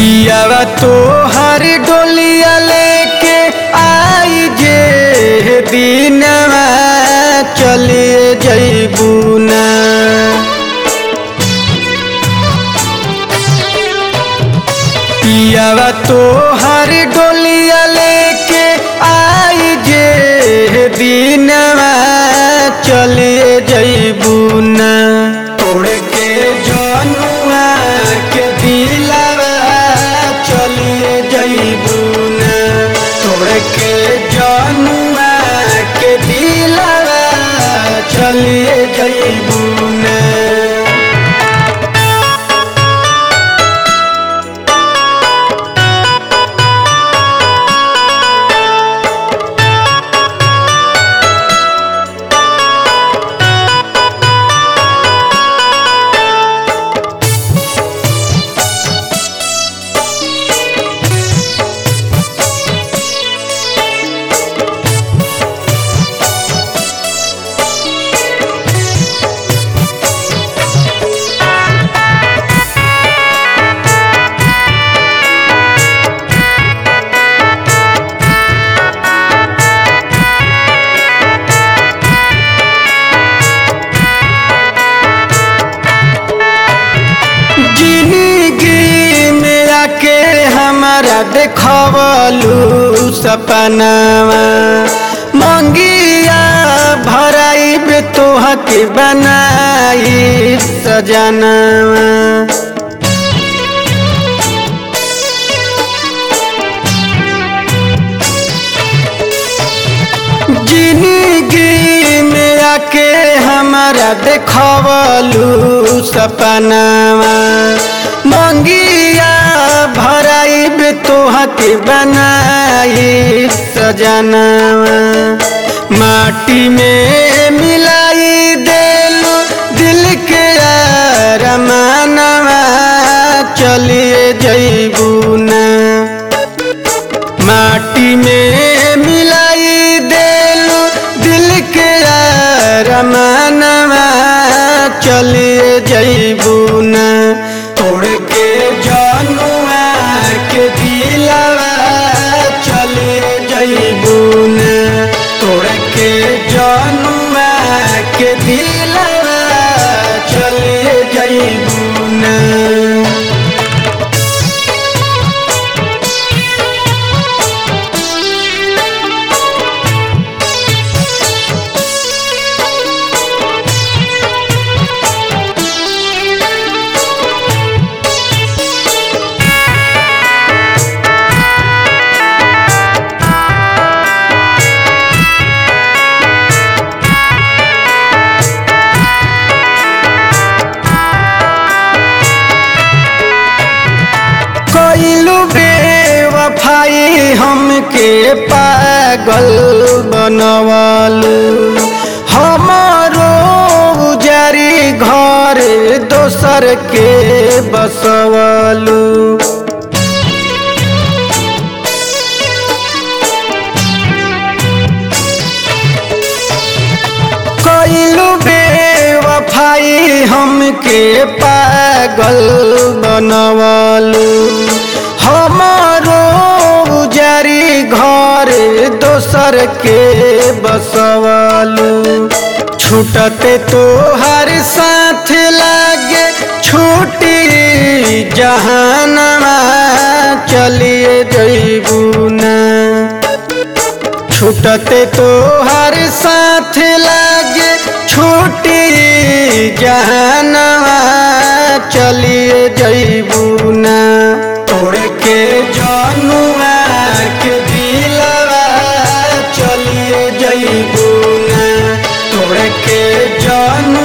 पियावा तो हर डोलिया लेके आई जे दिनवा चलिए जइबू ना। पियावा तो हर डोलिया लेके आई जे दिनवा चलिए जइबू ना। तोड़ के जनुआ के दिलवा चलिए जइबू ना। तोड़ के जनुआ के दिलवा चलिए जइबू ना। हमारा देखवलू सपनावा मंगिया भराइब तोहके बनाई सजनावा। जिंदगी में आके हमारा देखवलू सपनावा मंगिया भराइब तोहके बनाई सजनावा। माटी में मिलाई देलू दिल के अरमानवा चलिए जइबू ना। माटी में मिलाई देलू दिल के अरमानवा चलिए जइबू ना। तोड़ के जनुआ के दिलवा चलिए जइबू ना। तोड़ के जनुआ के दिलवा चलिए जइबू ना। कइलू बेवफाई हमके पागल बनवलू। हमारो उजारी घर दोसर के बसवलू। कइलू बेवफाई हमके पागल बनवलू। हमारो उजारी घर दोसर के बसवलू। छूटते तो हर साथ लागे छूटी जहानवा चलिए जइबू ना। छूटते तो हर साथ लागे छूटी जहानवा चलिए जइबू ना। तोड़ के जनुआ के दिलवा चलिए जइबू ना। तोड़ के जनुआ